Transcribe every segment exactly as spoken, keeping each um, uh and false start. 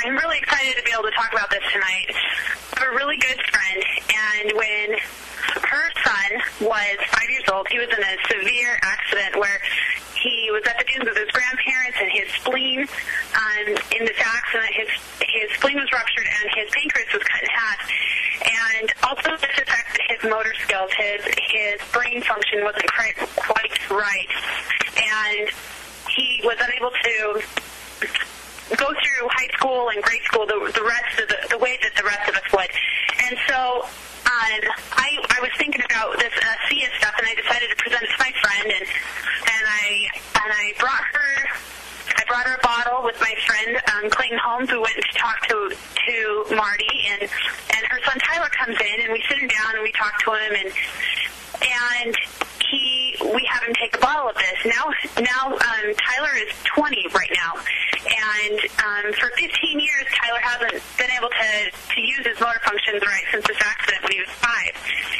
I'm really excited to be able to talk about this tonight. I have a really good friend, and when her son was five years old, he was in a severe accident where he was at the dunes with his grandparents, and his spleen, um, in this accident, his his spleen was ruptured and his pancreas was cut in half. And also this affected his motor skills. His his brain function wasn't quite, quite right. And he was unable to go through high school and grade school the, the rest of the, the way that the rest of us would. And so um, I, I was thinking about this uh, C I A stuff, and I decided to present it to my friend, and and I and I brought her I brought her a bottle with my friend um, Clayton Holmes, who went to talk to to Marty, and and her son Tyler comes in, and we sit him down and we talk to him, and and he we have him take a bottle of this. Now now um, Tyler is twenty right now, and um, for fifteen years Tyler hasn't been able to to use his motor functions right since this accident when he was five,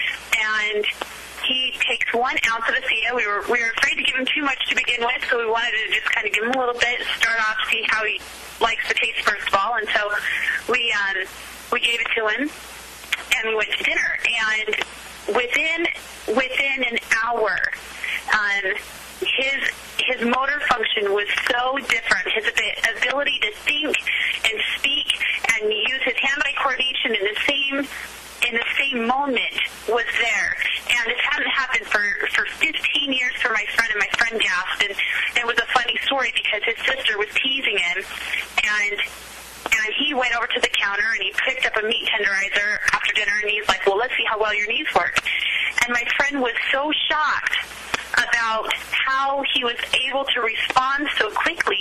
and he takes one ounce of ASEA. We were we were afraid to give him too much to begin with, so we wanted to just kind of give him a little bit, start off, see how he likes the taste first of all. And so we um, we gave it to him, and we went to dinner. And within within an hour, um, his his motor function was so different. His ability to think and speak and use his hand-eye coordination in the same in the same moment was there. And this hadn't happened for, for fifteen years for my friend, and my friend gasped. And it was a funny story because his sister was teasing him, and and he went over to the counter and he picked up a meat tenderizer after dinner, and he's like, well, let's see how well your knees work. And my friend was so shocked about how he was able to respond so quickly.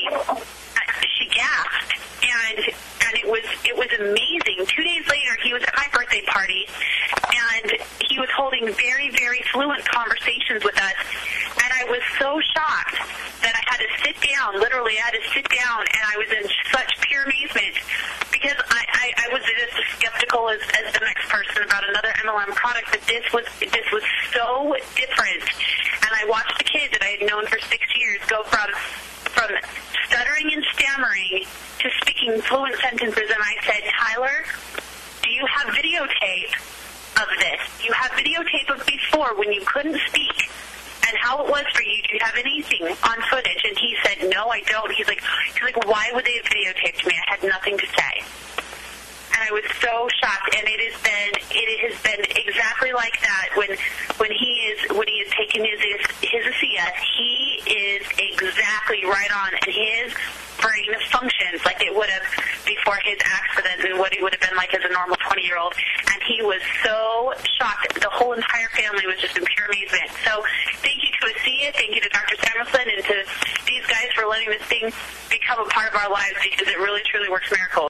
She gasped, and and it was it was amazing. Two days later, he was at my birthday party, and he was holding very, very fluent conversations with us. And I was so shocked that I had to sit down. Literally, I had to sit down, and I was in such pure amazement because I, I, I was just as skeptical as, as the next person about another M L M product. But this was this was so different. And I watched the kid that I had known for six years go from from stuttering and stammering to speaking fluent sentences, and I said, Tyler, do you have videotape of this? Do you have videotape of before when you couldn't speak and how it was for you? Do you have anything on footage? And he said, no, I don't. He's like, he's like, why would they have videotaped me? I had nothing to say. And I was so shocked, and it has been it has been exactly like that when when he is when he has taken his his ASEA. He is exactly right on, and his brain functions like it would have before his accident, and what he would have been like as a normal twenty-year-old. And he was so shocked. The whole entire family was just in pure amazement. So thank you to ASEA, thank you to Doctor Samuelson, and to these guys for letting this thing become a part of our lives, because it really truly works miracles.